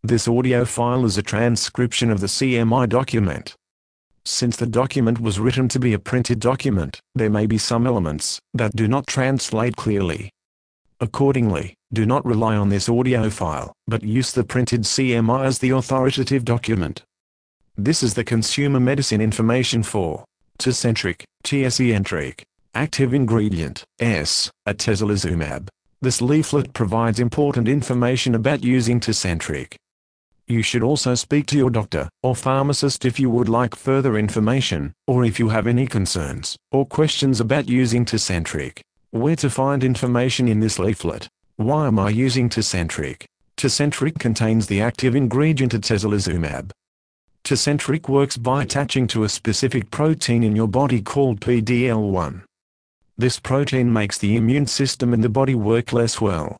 This audio file is a transcription of the CMI document. Since the document was written to be a printed document, there may be some elements that do not translate clearly. Accordingly, do not rely on this audio file, but use the printed CMI as the authoritative document. This is the consumer medicine information for Tecentriq, Tecentriq, active ingredient, S, atezolizumab. This leaflet provides important information about using Tecentriq. You should also speak to your doctor or pharmacist if you would like further information, or if you have any concerns or questions about using Tecentriq. Where to find information in this leaflet? Why am I using Tecentriq? Tecentriq contains the active ingredient atezolizumab. Tecentriq works by attaching to a specific protein in your body called PDL1. This protein makes the immune system in the body work less well.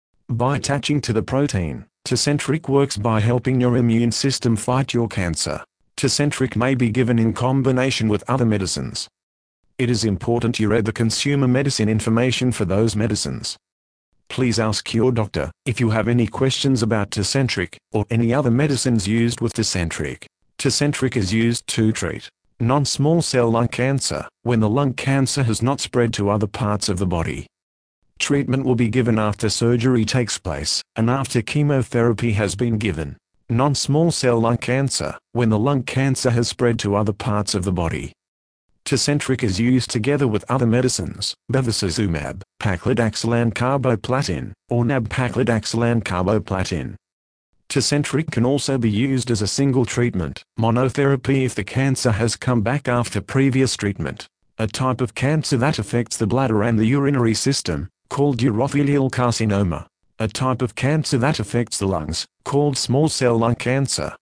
By attaching to the protein, Tecentriq works by helping your immune system fight your cancer. Tecentriq may be given in combination with other medicines. It is important you read the consumer medicine information for those medicines. Please ask your doctor if you have any questions about Tecentriq or any other medicines used with Tecentriq. Tecentriq is used to treat non-small cell lung cancer when the lung cancer has not spread to other parts of the body. Treatment will be given after surgery takes place, and after chemotherapy has been given. Non-small cell lung cancer, when the lung cancer has spread to other parts of the body. Tecentriq is used together with other medicines, bevacizumab, paclitaxel carboplatin, or nab-paclitaxel carboplatin. Tecentriq can also be used as a single treatment, monotherapy if the cancer has come back after previous treatment. A type of cancer that affects the bladder and the urinary system, called urothelial carcinoma. A type of cancer that affects the lungs, called small cell lung cancer,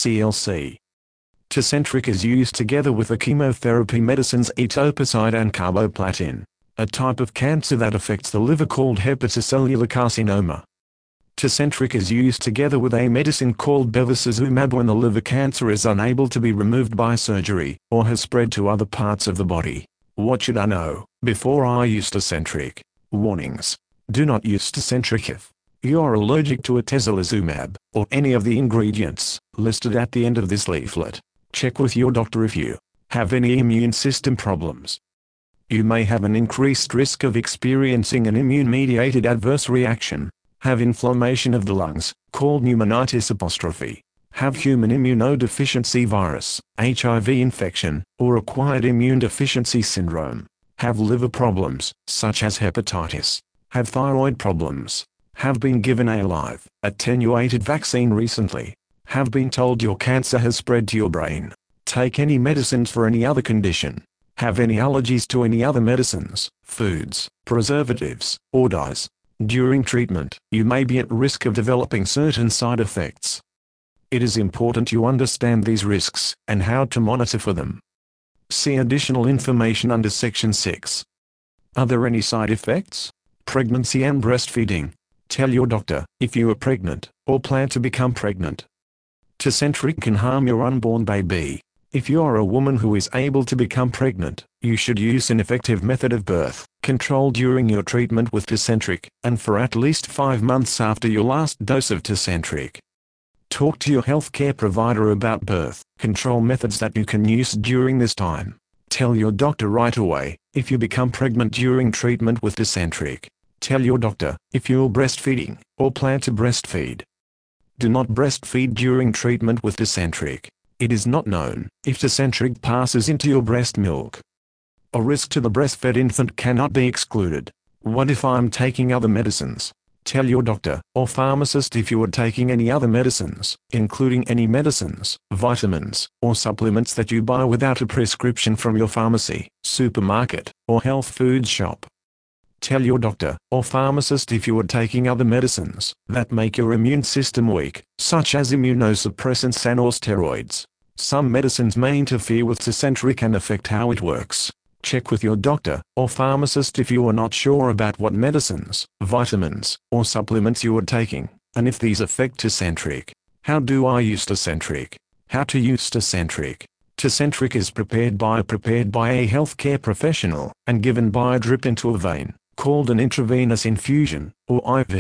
SCLC. Tecentriq is used together with the chemotherapy medicines etoposide and carboplatin. A type of cancer that affects the liver called hepatocellular carcinoma. Tecentriq is used together with a medicine called bevacizumab when the liver cancer is unable to be removed by surgery, or has spread to other parts of the body. What should I know before I use Tecentriq? Warnings. Do not use Tecentriq if you are allergic to atezolizumab, or any of the ingredients listed at the end of this leaflet. Check with your doctor if you have any immune system problems. You may have an increased risk of experiencing an immune-mediated adverse reaction, have inflammation of the lungs, called pneumonitis', have human immunodeficiency virus, HIV infection, or acquired immune deficiency syndrome, have liver problems, such as hepatitis, have thyroid problems, have been given a live, attenuated vaccine recently, have been told your cancer has spread to your brain, take any medicines for any other condition, have any allergies to any other medicines, foods, preservatives, or dyes. During treatment, you may be at risk of developing certain side effects. It is important you understand these risks, and how to monitor for them. See additional information under Section 6. Are there any side effects? Pregnancy and breastfeeding. Tell your doctor if you are pregnant, or plan to become pregnant. Tecentriq can harm your unborn baby. If you are a woman who is able to become pregnant, you should use an effective method of birth control during your treatment with Tecentriq, and for at least 5 months after your last dose of Tecentriq. Talk to your healthcare provider about birth control methods that you can use during this time. Tell your doctor right away if you become pregnant during treatment with Tecentriq. Tell your doctor if you're breastfeeding, or plan to breastfeed. Do not breastfeed during treatment with Tecentriq. It is not known if Tecentriq passes into your breast milk. A risk to the breastfed infant cannot be excluded. What if I'm taking other medicines? Tell your doctor or pharmacist if you are taking any other medicines, including any medicines, vitamins, or supplements that you buy without a prescription from your pharmacy, supermarket, or health food shop. Tell your doctor or pharmacist if you are taking other medicines that make your immune system weak, such as immunosuppressants and/or steroids. Some medicines may interfere with Tecentriq and affect how it works. Check with your doctor or pharmacist if you are not sure about what medicines, vitamins, or supplements you are taking, and if these affect Tecentriq. How do I use Tecentriq? How to use Tecentriq. Tecentriq is prepared by a healthcare professional, and given by a drip into a vein, called an intravenous infusion, or IV.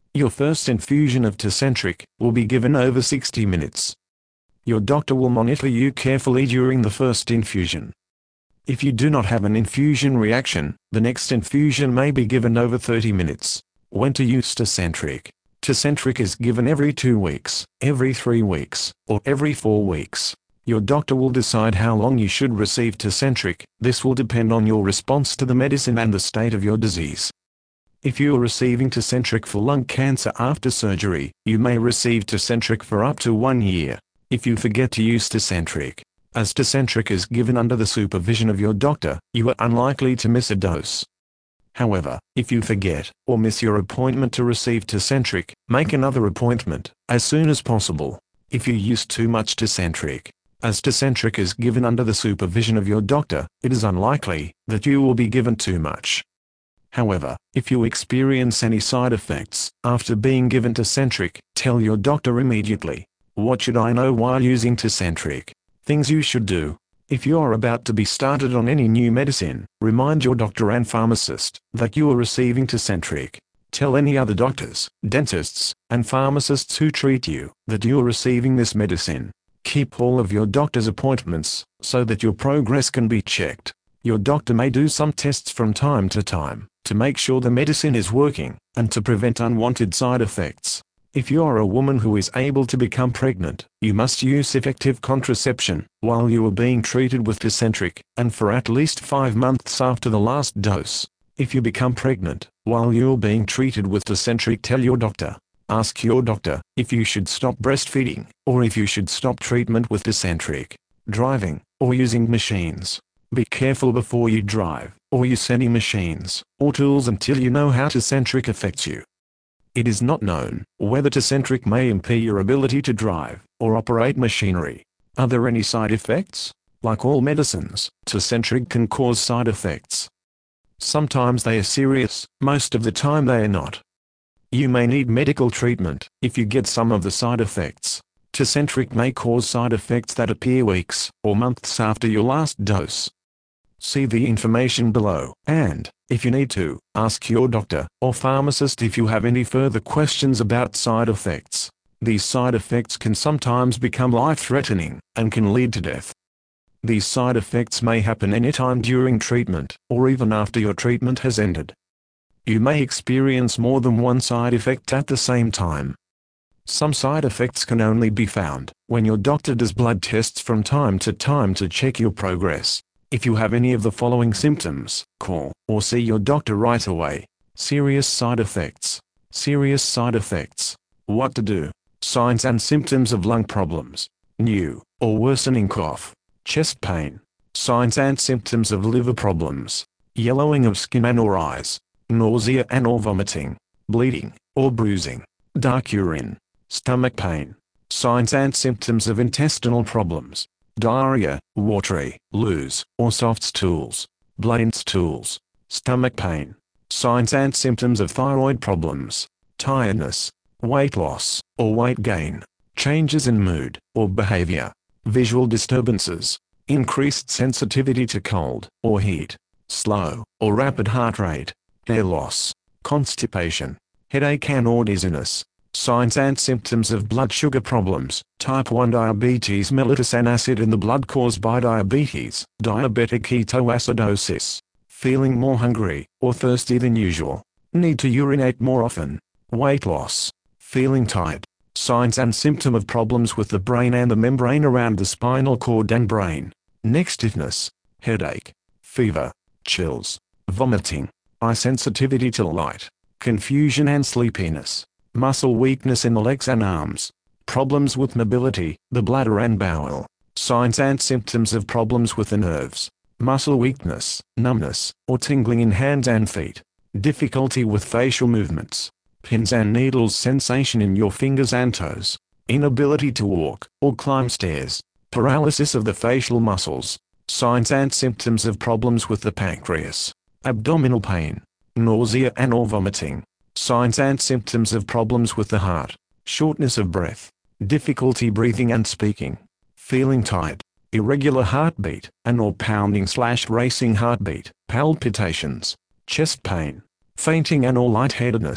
Your first infusion of Tecentriq will be given over 60 minutes. Your doctor will monitor you carefully during the first infusion. If you do not have an infusion reaction, the next infusion may be given over 30 minutes. When to use Tecentriq? Tecentriq is given every 2 weeks, every 3 weeks, or every 4 weeks. Your doctor will decide how long you should receive Tecentriq. This will depend on your response to the medicine and the state of your disease. If you are receiving Tecentriq for lung cancer after surgery, you may receive Tecentriq for up to 1 year. If you forget to use Tecentriq, as Tecentriq is given under the supervision of your doctor, you are unlikely to miss a dose. However, if you forget, or miss your appointment to receive Tecentriq, make another appointment, as soon as possible. If you use too much Tecentriq, as Tecentriq is given under the supervision of your doctor, it is unlikely that you will be given too much. However, if you experience any side effects after being given Tecentriq, tell your doctor immediately. What should I know while using Tecentriq? Things you should do. If you are about to be started on any new medicine, remind your doctor and pharmacist that you are receiving Tecentriq. Tell any other doctors, dentists, and pharmacists who treat you that you are receiving this medicine. Keep all of your doctor's appointments so that your progress can be checked. Your doctor may do some tests from time to make sure the medicine is working, and to prevent unwanted side effects. If you are a woman who is able to become pregnant, you must use effective contraception while you are being treated with Tecentriq, and for at least 5 months after the last dose. If you become pregnant while you are being treated with Tecentriq, tell your doctor. Ask your doctor if you should stop breastfeeding, or if you should stop treatment with Tecentriq. Driving, or using machines. Be careful before you drive, or use any machines, or tools until you know how Tecentriq affects you. It is not known whether Tecentriq may impair your ability to drive, or operate machinery. Are there any side effects? Like all medicines, Tecentriq can cause side effects. Sometimes they are serious, most of the time they are not. You may need medical treatment if you get some of the side effects. Tecentriq may cause side effects that appear weeks or months after your last dose. See the information below, and, if you need to, ask your doctor or pharmacist if you have any further questions about side effects. These side effects can sometimes become life-threatening, and can lead to death. These side effects may happen anytime during treatment, or even after your treatment has ended. You may experience more than one side effect at the same time. Some side effects can only be found when your doctor does blood tests from time to check your progress. If you have any of the following symptoms, call or see your doctor right away. Serious side effects. Serious side effects. What to do? Signs and symptoms of lung problems. New or worsening cough. Chest pain. Signs and symptoms of liver problems. Yellowing of skin and or eyes. Nausea and or vomiting. Bleeding or bruising. Dark urine. Stomach pain. Signs and symptoms of intestinal problems. Diarrhea, watery, loose, or soft stools. Blind stools. Stomach pain. Signs and symptoms of thyroid problems. Tiredness. Weight loss, or weight gain. Changes in mood, or behavior. Visual disturbances. Increased sensitivity to cold, or heat. Slow, or rapid heart rate. Hair loss. Constipation. Headache and or dizziness. Signs and symptoms of blood sugar problems. Type 1 diabetes, mellitus and acid in the blood caused by diabetes. Diabetic ketoacidosis. Feeling more hungry or thirsty than usual. Need to urinate more often. Weight loss. Feeling tired. Signs and symptom of problems with the brain and the membrane around the spinal cord and brain. Neck stiffness. Headache. Fever. Chills. Vomiting. Eye sensitivity to light. Confusion and sleepiness. Muscle weakness in the legs and arms. Problems with mobility, the bladder and bowel. Signs and symptoms of problems with the nerves. Muscle weakness, numbness, or tingling in hands and feet. Difficulty with facial movements. Pins and needles sensation in your fingers and toes. Inability to walk or climb stairs. Paralysis of the facial muscles. Signs and symptoms of problems with the pancreas. Abdominal pain. Nausea and or vomiting. Signs and symptoms of problems with the heart. Shortness of breath. Difficulty breathing and speaking. Feeling tired. Irregular heartbeat, and or pounding/racing heartbeat. Palpitations. Chest pain. Fainting and or lightheadedness.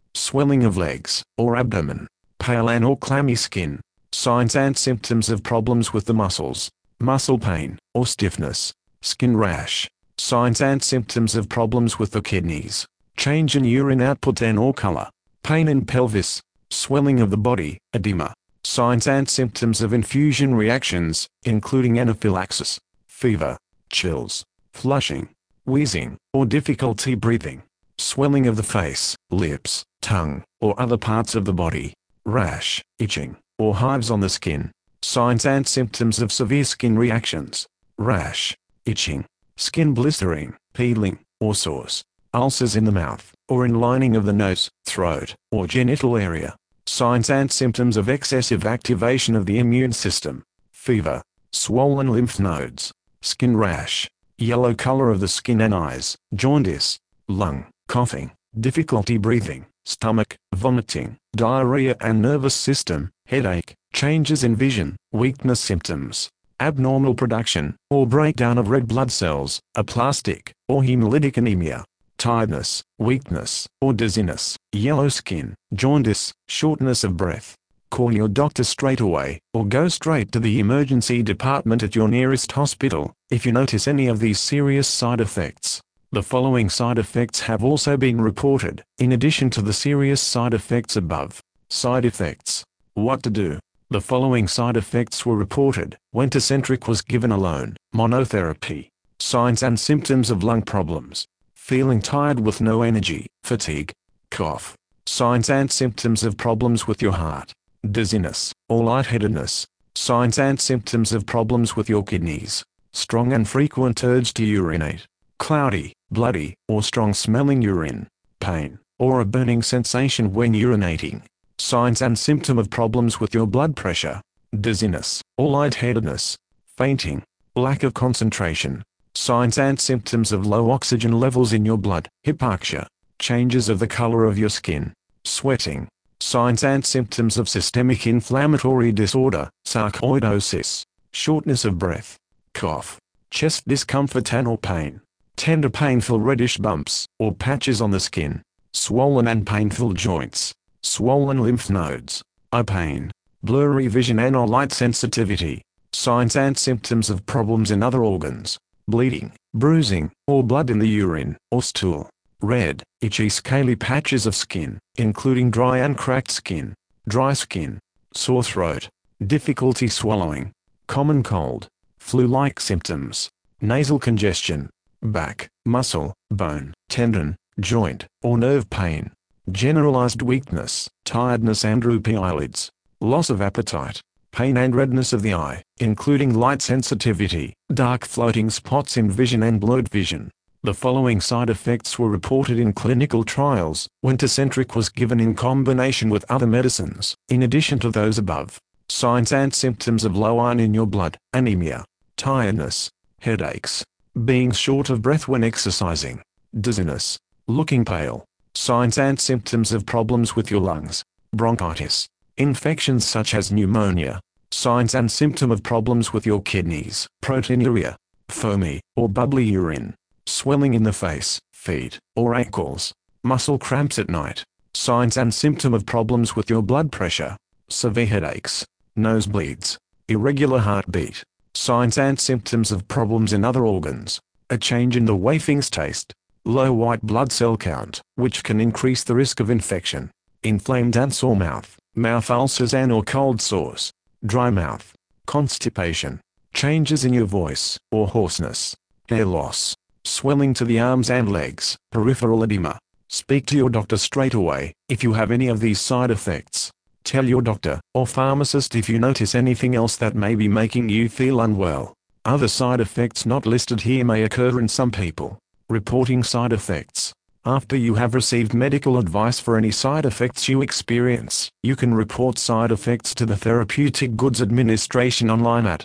swelling of legs or abdomen, pale and or clammy skin, signs and symptoms of problems with the muscles, muscle pain or stiffness, skin rash, signs and symptoms of problems with the kidneys, change in urine output and or color, pain in pelvis, swelling of the body, edema, signs and symptoms of infusion reactions, including anaphylaxis, fever, chills, flushing, wheezing, or difficulty breathing, swelling of the face, lips, tongue, or other parts of the body, rash, itching, or hives on the skin, signs and symptoms of severe skin reactions, rash, itching, skin blistering, peeling, or sores, ulcers in the mouth, or in lining of the nose, throat, or genital area, signs and symptoms of excessive activation of the immune system, fever, swollen lymph nodes, skin rash, yellow color of the skin and eyes, jaundice, lung, coughing, difficulty breathing, stomach, vomiting, diarrhea and nervous system, headache, changes in vision, weakness symptoms, abnormal production or breakdown of red blood cells, aplastic or hemolytic anemia, tiredness, weakness or dizziness, yellow skin, jaundice, shortness of breath. Call your doctor straight away, or go straight to the emergency department at your nearest hospital, if you notice any of these serious side effects. The following side effects have also been reported, in addition to the serious side effects above. Side effects. What to do? The following side effects were reported when Tecentriq was given alone. Monotherapy. Signs and symptoms of lung problems. Feeling tired with no energy, fatigue, cough. Signs and symptoms of problems with your heart. Dizziness, or lightheadedness, signs and symptoms of problems with your kidneys, strong and frequent urge to urinate, cloudy, bloody, or strong-smelling urine, pain, or a burning sensation when urinating, signs and symptom of problems with your blood pressure, dizziness, or lightheadedness, fainting, lack of concentration, signs and symptoms of low oxygen levels in your blood, hypoxia, changes of the color of your skin, sweating, signs and symptoms of systemic inflammatory disorder, sarcoidosis, shortness of breath, cough, chest discomfort and or pain, tender painful reddish bumps or patches on the skin, swollen and painful joints, swollen lymph nodes, eye pain, blurry vision and or light sensitivity, signs and symptoms of problems in other organs, bleeding, bruising, or blood in the urine or stool. Red, itchy scaly patches of skin, including dry and cracked skin, dry skin, sore throat, difficulty swallowing, common cold, flu-like symptoms, nasal congestion, back, muscle, bone, tendon, joint, or nerve pain, generalized weakness, tiredness and droopy eyelids, loss of appetite, pain and redness of the eye, including light sensitivity, dark floating spots in vision and blurred vision. The following side effects were reported in clinical trials when Tecentriq was given in combination with other medicines, in addition to those above. Signs and symptoms of low iron in your blood, anemia, tiredness, headaches, being short of breath when exercising, dizziness, looking pale, signs and symptoms of problems with your lungs, bronchitis, infections such as pneumonia, signs and symptom of problems with your kidneys, proteinuria, foamy or bubbly urine, swelling in the face, feet, or ankles, muscle cramps at night, signs and symptom of problems with your blood pressure, severe headaches, nosebleeds, irregular heartbeat, signs and symptoms of problems in other organs, a change in the way things taste, low white blood cell count, which can increase the risk of infection, inflamed and sore mouth, mouth ulcers and or cold sores, dry mouth, constipation, changes in your voice or hoarseness, hair loss, swelling to the arms and legs, peripheral edema. Speak to your doctor straight away if you have any of these side effects. Tell your doctor or pharmacist if you notice anything else that may be making you feel unwell. Other side effects not listed here may occur in some people. Reporting side effects. After you have received medical advice for any side effects you experience, you can report side effects to the Therapeutic Goods Administration online at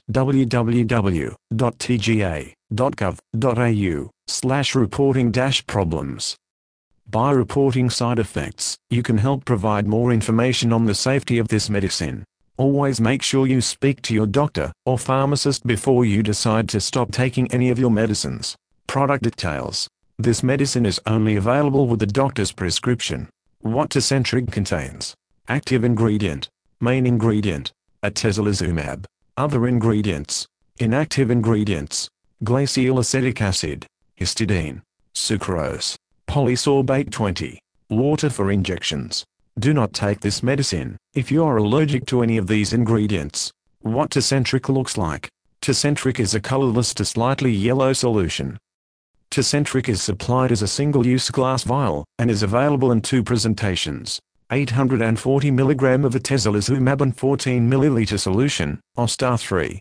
www.tga.gov.au/reporting-problems. By reporting side effects, you can help provide more information on the safety of this medicine. Always make sure you speak to your doctor or pharmacist before you decide to stop taking any of your medicines. Product details. This medicine is only available with the doctor's prescription. What Tecentriq contains. Active ingredient. Main ingredient. Atezolizumab. Other ingredients. Inactive ingredients. Glacial acetic acid. Histidine. Sucrose. Polysorbate 20. Water for injections. Do not take this medicine if you are allergic to any of these ingredients. What Tecentriq looks like. Tecentriq is a colorless to slightly yellow solution. Tecentriq is supplied as a single-use glass vial, and is available in two presentations. 840 mg of atezolizumab in 14 ml solution, OSTAR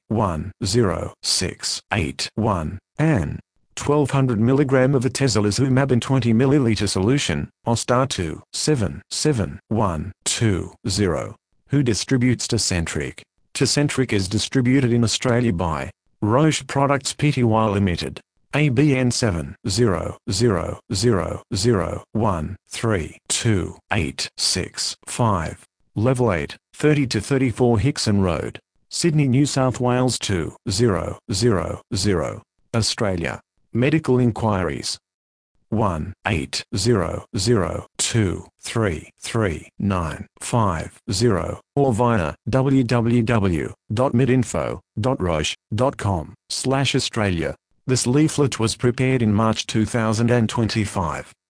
3-10681, and 1200 mg of atezolizumab in 20 ml solution, OSTAR 2-77120. Who distributes Tecentriq? Tecentriq is distributed in Australia by Roche Products Pty Limited. ABN 70001328665. Level 8, 30-34 Hickson Road, Sydney, New South Wales 20000. Australia. Medical inquiries 1-800-233-950 or via www.medinfo.roche.com/Australia. This leaflet was prepared in March 2025.